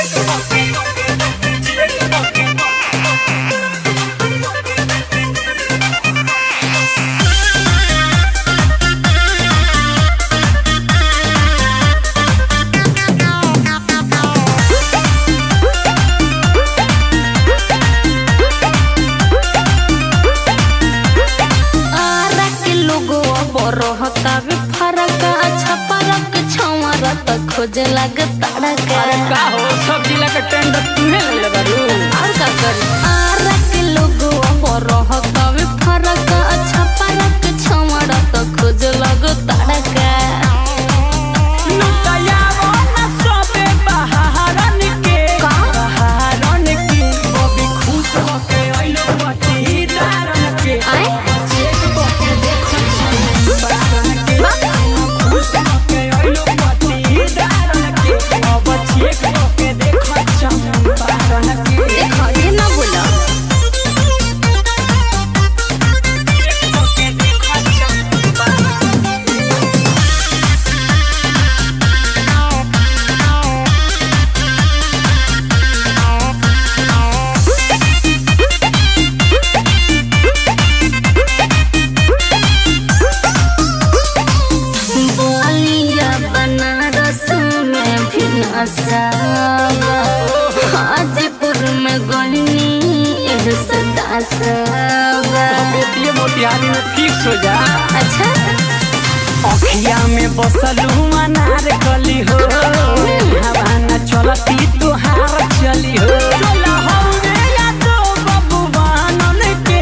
खोजे लग तड़का। अरे का हो सब जिला के टेंडर तुम्हें ले ले बारू और का करी आरा के लोगो बरह कभी फरक अच्छा परक छमड़ा तो खोजे लग तड़का। लुटाया वो न सोबे बहारन के बहारन के बबी खुश होके आइलो पटी दारन के चेक करके देखो बहारन के खुश होके आइलो पटी दारन के अब चेक करके देखो बहारन के देखो ये ना बोला हाजीपुर में गोलनी बेटिए मोतिहारी में फिक्स हो जा। अच्छा अखिया में बसलू अनार कली हो हवा न चलती तुहार चली हो चला हो रे या तो बबुआनन के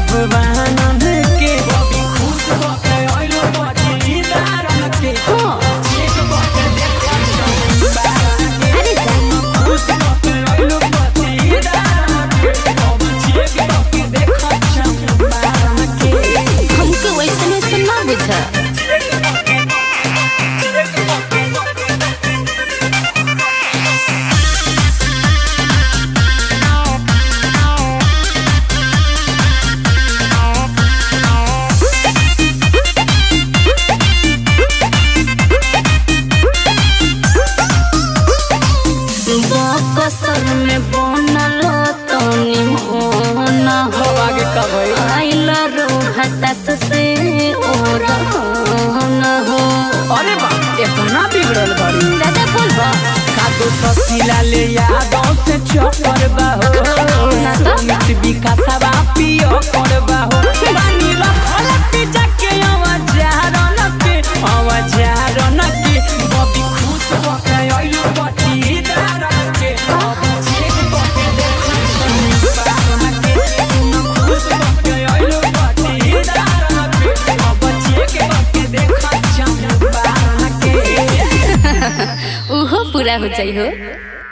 बबी खुश होके आइलो पटी दारन के चेक करके देखो अरे खुश होके आइलो पटी दारन के अब चेक करके देखो दारन के हमके वैसे सुनना बुझा कसर में बनल तनी होना हो आगे कब आइला रोहतास से और होना हो। अरे बा इतना बिगड़ल बाड़ी ज्यादा बोलबा कादो ससीला ले यादों से चौपर बाहो सुमित विकासवा पियो कर बाहो बानी रखल पिजा के आवाज रन के बबी खुश होके आइलो पटी दारन के अब चेक करके देखो बारन के खुश होके आइलो पटी दारन के अब चेक करके देखो बारन के उहो पूरा हो जाइ हो।